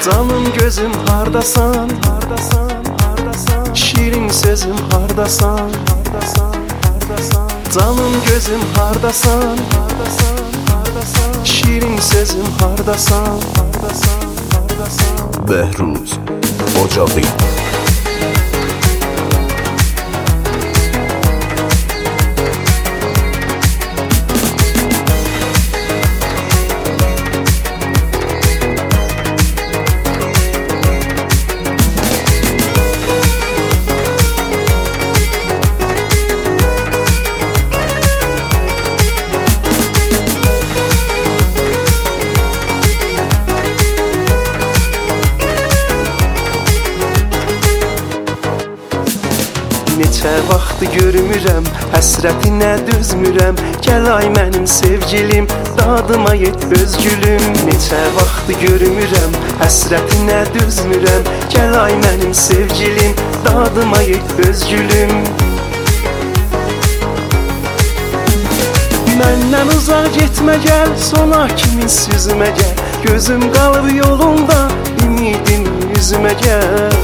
Canım gözüm hardasan, hardasan, hardasan. Şirin sözüm hardasan, hardasan, hardasan. Canım gözüm hardasan, hardasan, hardasan. Şirin sözüm hardasan, hardasan, hardasan. Behruz Ocağı. Neçə vaxtı görmürəm, həsrətinə dözmürəm. Gəl ay mənim sevgilim, dadıma yet öz gülüm. Neçə vaxtı görmürəm, həsrətinə dözmürəm. Gəl ay mənim sevgilim, dadıma yet öz gülüm. Məndən uzaq getmə gəl, sona kimi süzmə gəl. Gözüm qalıb yolunda, ümidim yüzümə gəl.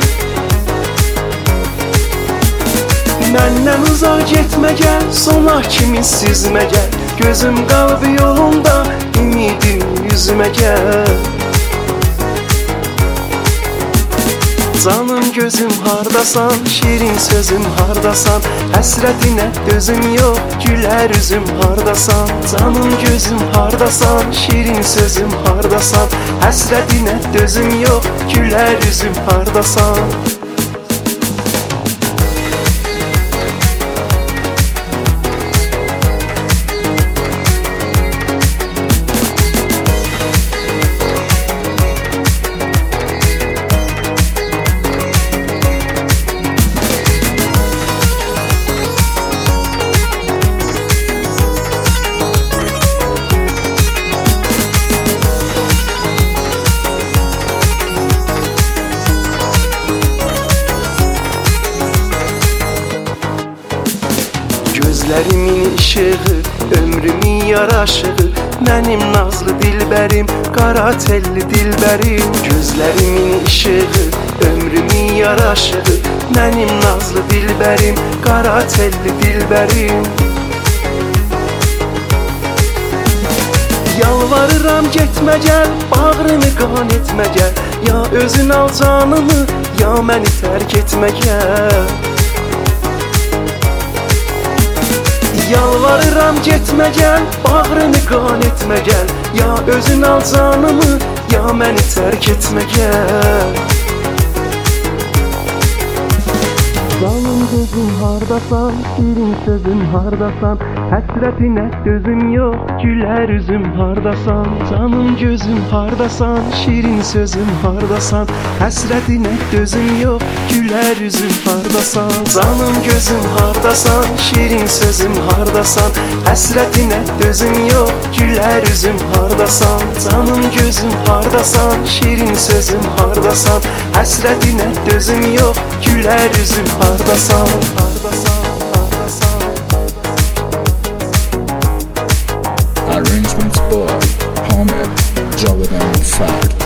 Məndən uzaq getmə gəl, sona kimi süzmə gəl. Gözüm qalıb yolunda, ümidim yüzümə gəl. Canım gözüm hardasan, şirin sözüm hardasan. Həsrətinə dözüm yox, gülər üzüm hardasan. Canım gözüm hardasan, şirin sözüm hardasan. Həsrətinə dözüm yox, gülər üzüm hardasan. Gözlərimin işığı, ömrümün yaraşığı. Mənim nazlı dilbərim, qara telli dilbərim. Gözlərimin işığı, ömrümün yaraşığı. Mənim nazlı dilbərim, qara telli dilbərim. Yalvarıram getmə gəl, bağrını qan etmə gəl. Ya özün al canımı, ya məni tərk etmə gəl. Yalvarıram getmə gəl, bağrını qan etmə gəl. Ya özün al canımı, ya məni tərk etmə gəl. Canım gözüm hardasan, şirin sözüm hardasan. Həsrətinə dözüm yox, gülər üzüm hardasan. Canım gözüm hardasan, şirin sözüm hardasan. Həsrətinə dözüm yox, gülər üzüm hardasan. Canım gözüm hardasan, şirin sözüm hardasan. Həsrətinə dözüm yox, gülər üzüm hardasan. Canım gözüm hardasan, şirin sözüm hardasan. Həsrətinə dözüm yox, gülər üzüm hardasan, hardasan, hardasan. Arrangements by Hamid Jawadan Fard.